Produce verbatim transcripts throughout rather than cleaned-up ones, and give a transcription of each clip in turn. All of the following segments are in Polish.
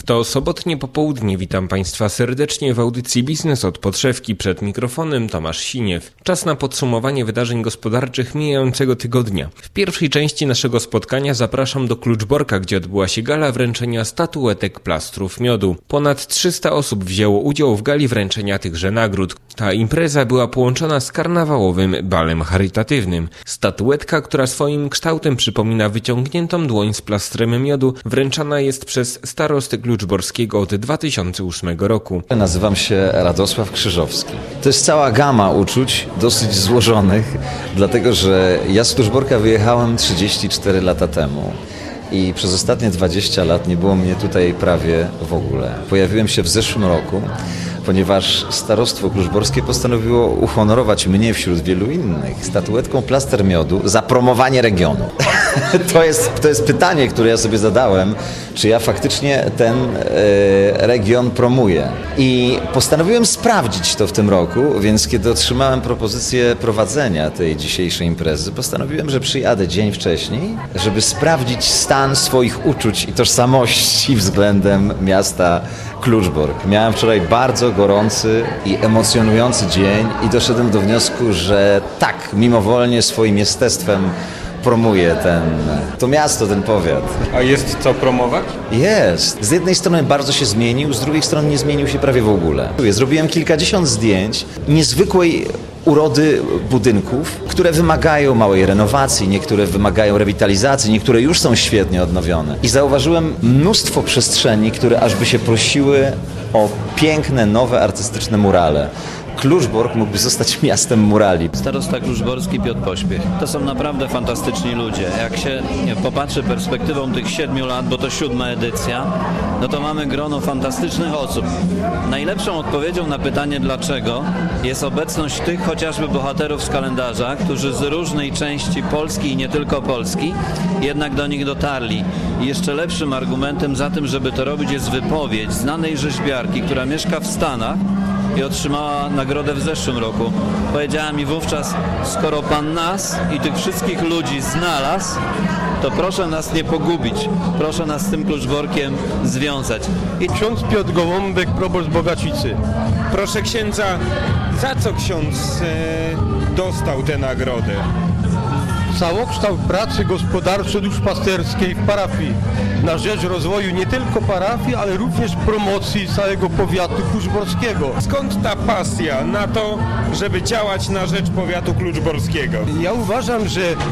to sobotnie popołudnie. Witam Państwa serdecznie w audycji Biznes od podszewki. Przed mikrofonem Tomasz Siniew. Czas na podsumowanie wydarzeń gospodarczych mijającego tygodnia. W pierwszej części naszego spotkania zapraszam do Kluczborka, gdzie odbyła się gala wręczenia statuetek plastrów miodu. Ponad trzysta osób wzięło udział w gali wręczenia tychże nagród. Ta impreza była połączona z karnawałowym balem charytatywnym. Statuetka, która swoim kształtem przypomina wyciągniętą dłoń z plastrem miodu, wręczana jest przez starostę Kluczborskiego od dwa tysiące ósmego roku. Nazywam się Radosław Krzyżowski. To jest cała gama uczuć, dosyć złożonych, dlatego że ja z Kluczborka wyjechałem trzydzieści cztery lata temu. I przez ostatnie dwadzieścia lat nie było mnie tutaj prawie w ogóle. Pojawiłem się w zeszłym roku, ponieważ starostwo kluczborskie postanowiło uhonorować mnie wśród wielu innych statuetką plaster miodu za promowanie regionu. To jest, to jest pytanie, które ja sobie zadałem, czy ja faktycznie ten e, region promuję. I postanowiłem sprawdzić to w tym roku, więc kiedy otrzymałem propozycję prowadzenia tej dzisiejszej imprezy, postanowiłem, że przyjadę dzień wcześniej, żeby sprawdzić stan swoich uczuć i tożsamości względem miasta Kluczbork. Miałem wczoraj bardzo gorący i emocjonujący dzień i doszedłem do wniosku, że tak, mimowolnie swoim jestestwem promuję ten, to miasto, ten powiat. A jest co promować? Jest. Z jednej strony bardzo się zmienił, z drugiej strony nie zmienił się prawie w ogóle. Zrobiłem kilkadziesiąt zdjęć niezwykłej urody budynków, które wymagają małej renowacji, niektóre wymagają rewitalizacji, niektóre już są świetnie odnowione. I zauważyłem mnóstwo przestrzeni, które aż by się prosiły o piękne, nowe, artystyczne murale. Kluczbork mógłby zostać miastem murali. Starosta kluczborski Piotr Pośpiech. To są naprawdę fantastyczni ludzie. Jak się popatrzy perspektywą tych siedmiu lat, bo to siódma edycja, no to mamy grono fantastycznych osób. Najlepszą odpowiedzią na pytanie dlaczego jest obecność tych chociażby bohaterów z kalendarza, którzy z różnej części Polski i nie tylko Polski jednak do nich dotarli. I jeszcze lepszym argumentem za tym, żeby to robić, jest wypowiedź znanej rzeźbiarki, która mieszka w Stanach i otrzymała nagrodę w zeszłym roku. Powiedziała mi wówczas, skoro Pan nas i tych wszystkich ludzi znalazł, to proszę nas nie pogubić, proszę nas z tym Kluczborkiem związać. I ksiądz Piotr Gołąbek, proboszcz Bogacicy. Proszę księdza, za co ksiądz e, dostał tę nagrodę? Całokształt pracy gospodarczo-duszpasterskiej w parafii na rzecz rozwoju nie tylko parafii, ale również promocji całego powiatu kluczborskiego. Skąd ta pasja na to, żeby działać na rzecz powiatu kluczborskiego? Ja uważam, że e,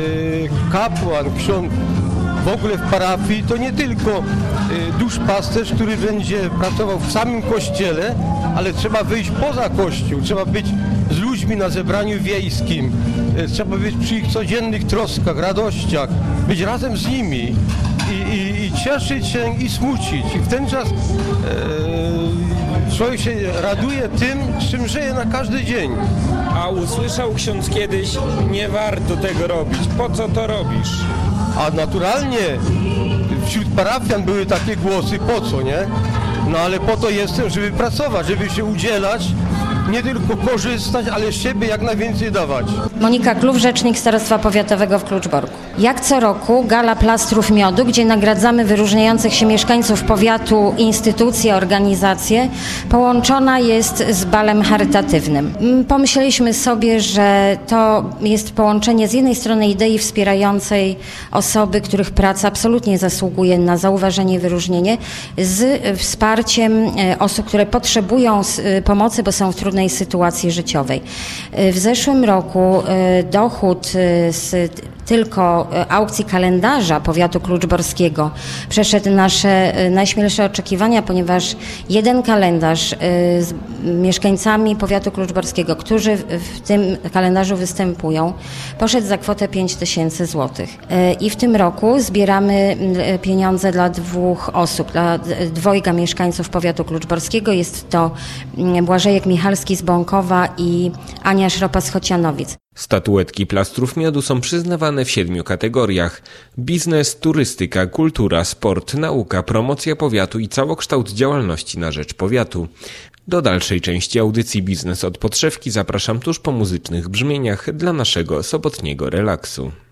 kapłan, ksiądz w ogóle w parafii to nie tylko e, duszpasterz, który będzie pracował w samym kościele, ale trzeba wyjść poza kościół, trzeba być z ludźmi na zebraniu wiejskim, e, trzeba być przy ich codziennych troskach, radościach, być razem z nimi i, i, i cieszyć się i smucić. I w ten czas e, człowiek się raduje tym, czym żyje na każdy dzień. A usłyszał ksiądz kiedyś, nie warto tego robić, po co to robisz? A naturalnie wśród parafian były takie głosy, po co, nie? No ale po to jestem, żeby pracować, żeby się udzielać, nie tylko korzystać, ale siebie jak najwięcej dawać. Monika Klów, rzecznik Starostwa Powiatowego w Kluczborku. Jak co roku gala plastrów miodu, gdzie nagradzamy wyróżniających się mieszkańców powiatu, instytucje, organizacje, połączona jest z balem charytatywnym. Pomyśleliśmy sobie, że to jest połączenie z jednej strony idei wspierającej osoby, których praca absolutnie zasługuje na zauważenie i wyróżnienie, z wsparciem osób, które potrzebują pomocy, bo są w trudnej sytuacji życiowej. W zeszłym roku dochód z tylko aukcji kalendarza powiatu kluczborskiego przeszedł nasze najśmielsze oczekiwania, ponieważ jeden kalendarz z mieszkańcami powiatu kluczborskiego, którzy w tym kalendarzu występują, poszedł za kwotę pięć tysięcy złotych. I w tym roku zbieramy pieniądze dla dwóch osób, dla dwojga mieszkańców powiatu kluczborskiego. Jest to Błażejek Michalski z Bąkowa i Ania Szropa z Chocianowic. Statuetki plastrów miodu są przyznawane w siedmiu kategoriach: biznes, turystyka, kultura, sport, nauka, promocja powiatu i całokształt działalności na rzecz powiatu. Do dalszej części audycji Biznes od podszewki zapraszam tuż po muzycznych brzmieniach dla naszego sobotniego relaksu.